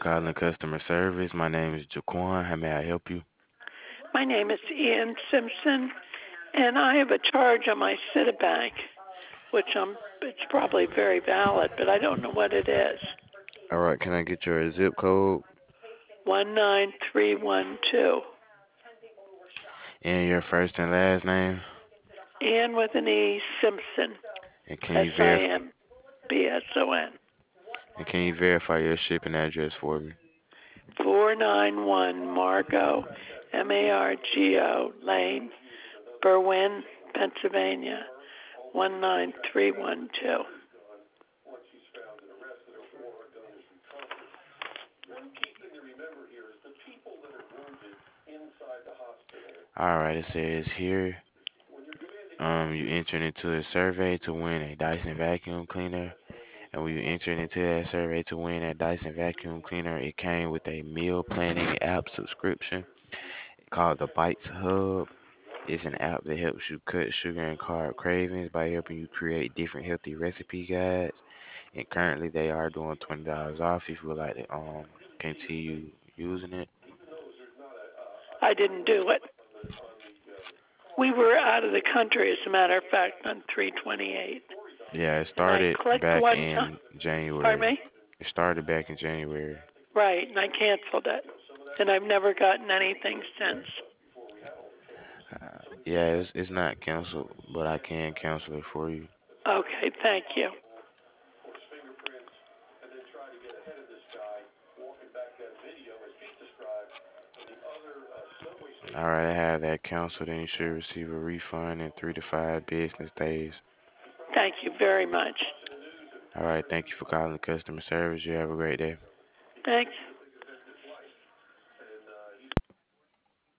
calling customer service. My name is Jaquan. How may I help you? My name is Ian Simpson, and I have a charge on my Citibank, which it's probably very valid, but I don't know what it is. All right, can I get your zip code 19312. and your first and last name? Ian with an E, Simpson, And can you verify Simbson, your shipping address for me? 491 Margo Lane, Berwyn, Pennsylvania, 19312. All right, it says here, you entered into a survey to win a Dyson vacuum cleaner. And when you entered into that survey to win a Dyson vacuum cleaner, it came with a meal planning app subscription called the Bites Hub. It's an app that helps you cut sugar and carb cravings by helping you create different healthy recipe guides. And currently, they are doing $20 off if you would like to continue using it. I didn't do it. We were out of the country, as a matter of fact, on 328. Yeah, it And I started clicked back one time. in Pardon January. me? It started back in January. Right, and I canceled it. And I've never gotten anything since. Yeah, it's not canceled, but I can cancel it for you. Okay, thank you. All right, I have that canceled, and you should receive a refund in 3 to 5 business days. Thank you very much. All right, thank you for calling customer service. You have a great day. Thanks.